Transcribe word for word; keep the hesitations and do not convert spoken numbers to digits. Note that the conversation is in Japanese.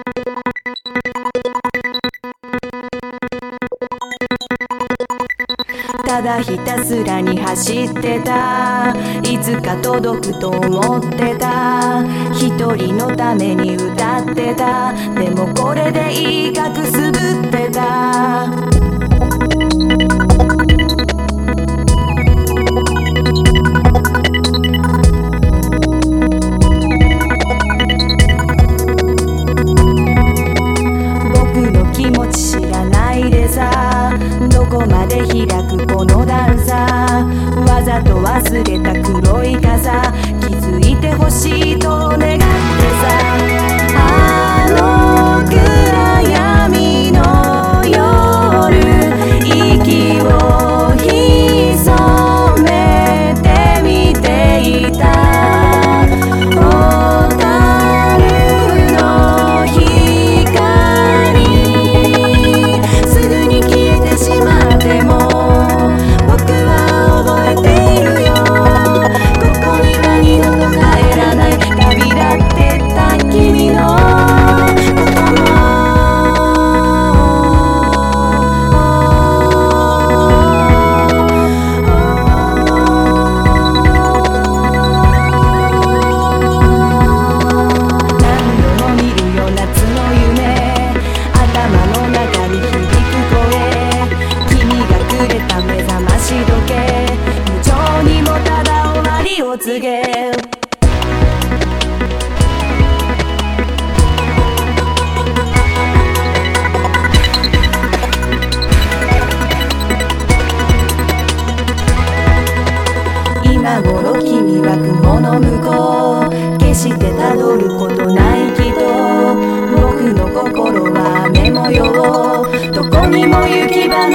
ただひたすらに走ってた、いつか届くと思ってた、一人のために歌ってた、でもこれでいいかくすぶってた。僕の気持ち知らないでさ、どこまで開くこの段差、わざと忘れた黒い傘、気づいてほしいと願ってさ、あの暗闇の夜、息を潜めて見ていた。告げ今頃君は雲の向こう、決してたどることないけど、僕の心は雨模様、どこにも行き場